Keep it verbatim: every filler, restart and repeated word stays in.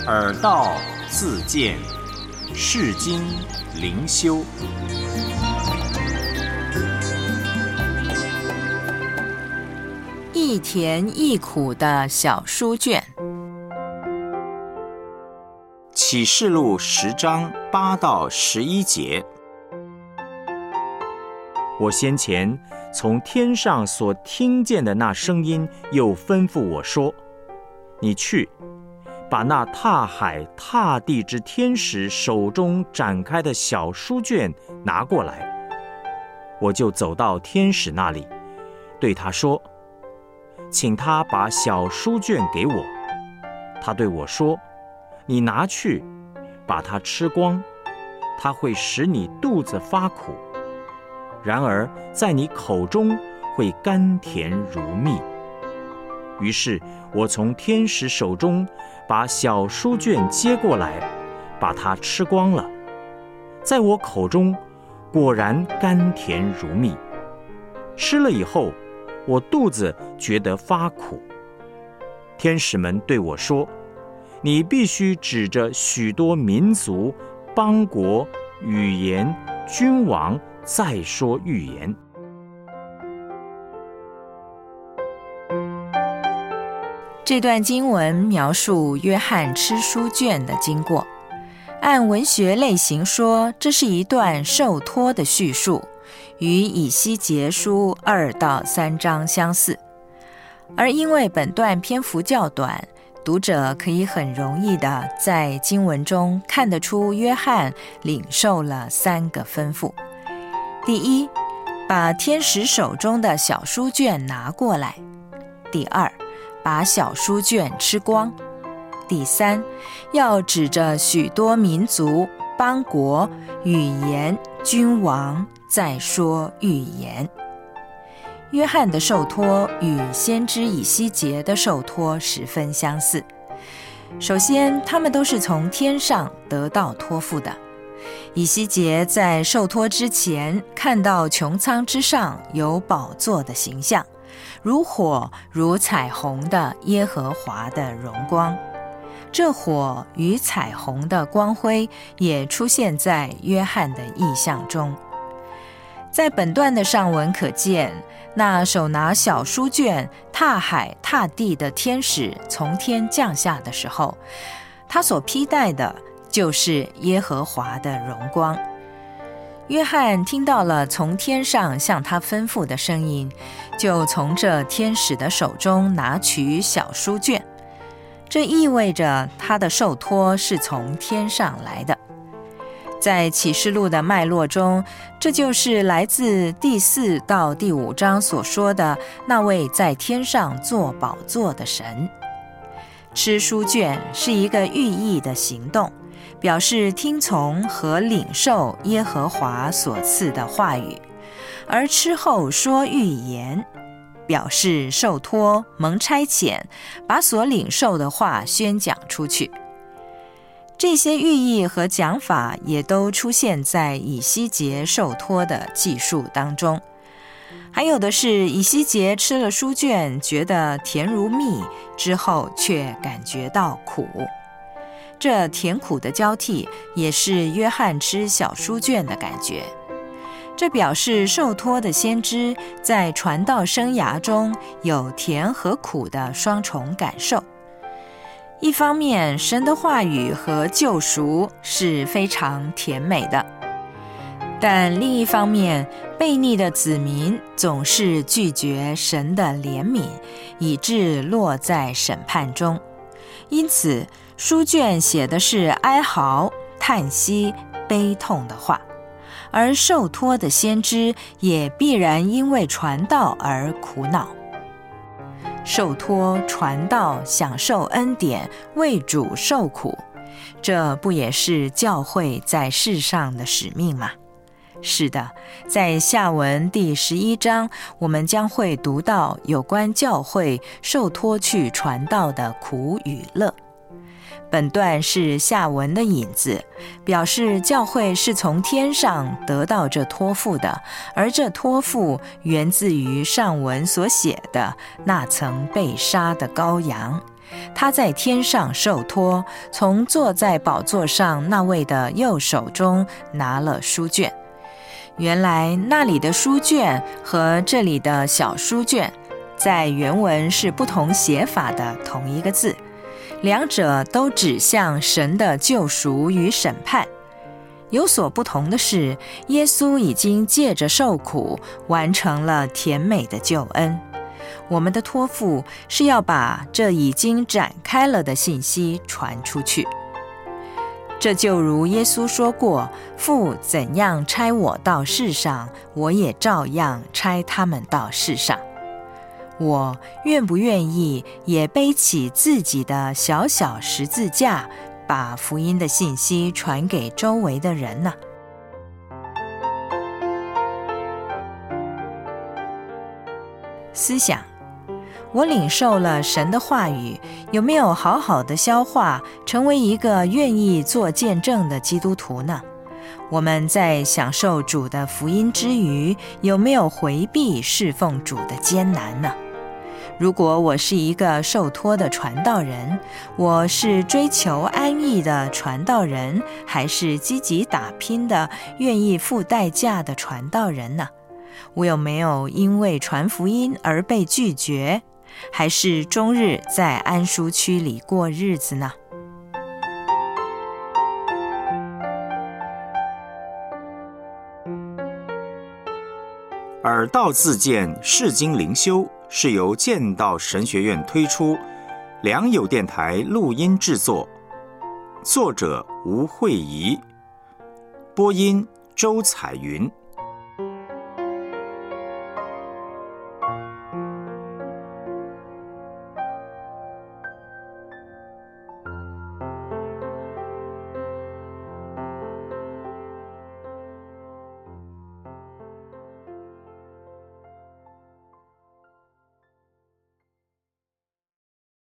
耳道自见，世经灵修。 一甜一苦的小书卷。 启示录十章八到十一节。我先前从天上所听见的那声音，又吩咐我说：你去，把那踏海踏地之天使手中展开的小书卷拿过来。我就走到天使那里，对他说：请他把小书卷给我。他对我说：你拿去，把它吃光，它会使你肚子发苦，然而在你口中会甘甜如蜜。于是我从天使手中把小书卷接过来，把它吃光了，在我口中果然甘甜如蜜。吃了以后，我肚子觉得发苦。天使们对我说：你必须指着许多民族、邦国、语言、君王再说预言。 这段经文描述约翰吃书卷的经过，按文学类型说，这是一段受托的叙述，与以西结书二到三章相似。而因为本段篇幅较短，读者可以很容易地在经文中看得出约翰领受了三个吩咐。第一，把天使手中的小书卷拿过来；第二，把小书卷吃光；第三，要指着许多民族、邦国、语言、君王再说预言。约翰的受托与先知以西结的受托十分相似。首先，他们都是从天上得到托付的。以西结在受托之前，看到穹苍之上有宝座的形象，如火如彩虹的耶和华的荣光。这火与彩虹的光辉也出现在约翰的意象中。在本段的上文可见，那手拿小书卷踏海踏地的天使从天降下的时候，他所披戴的就是耶和华的荣光。约翰听到了从天上向他吩咐的声音，就从这天使的手中拿取小书卷，这意味着他的受托是从天上来的。在启示录的脉络中，这就是来自第四到第五章所说的那位在天上坐宝座的神。吃书卷是一个寓意的行动，表示听从和领受耶和华所赐的话语；而吃后说预言，表示受托蒙差遣，把所领受的话宣讲出去。这些寓意和讲法也都出现在以西结受托的记述当中。还有的是以西结吃了书卷，觉得甜如蜜，之后却感觉到苦。这甜苦的交替，也是约翰吃小书卷的感觉。这表示受托的先知在传道生涯中有甜和苦的双重感受。一方面，神的话语和救赎是非常甜美的，但另一方面，悖逆的子民总是拒绝神的怜悯，以致落在审判中。因此，书卷写的是哀嚎、叹息、悲痛的话，而受托的先知也必然因为传道而苦恼。受托传道，享受恩典，为主受苦，这不也是教会在世上的使命吗？是的，在下文第十一章，我们将会读到有关教会受托去传道的苦与乐。本段是下文的引子，表示教会是从天上得到这托付的，而这托付源自于上文所写的那曾被杀的羔羊， 他在天上受托，从坐在宝座上那位的右手中拿了书卷。原来那里的书卷和这里的小书卷，在原文是不同写法的同一个字，两者都指向神的救赎与审判。有所不同的是，耶稣已经借着受苦完成了甜美的救恩。我们的托付是要把这已经展开了的信息传出去。这就如耶稣说过，父怎样差我到世上，我也照样差他们到世上。我愿不愿意也背起自己的小小十字架，把福音的信息传给周围的人呢？思想，我领受了神的话语，有没有好好的消化，成为一个愿意做见证的基督徒呢？我们在享受主的福音之余，有没有回避侍奉主的艰难呢？如果我是一个受托的传道人，我是追求安逸的传道人，还是积极打拼的、愿意付代价的传道人呢？我有没有因为传福音而被拒绝，还是终日在安舒区里过日子呢？ 耳道自荐释经灵修是由剑道神学院推出，良友电台录音制作，作者吴慧仪，播音周彩云。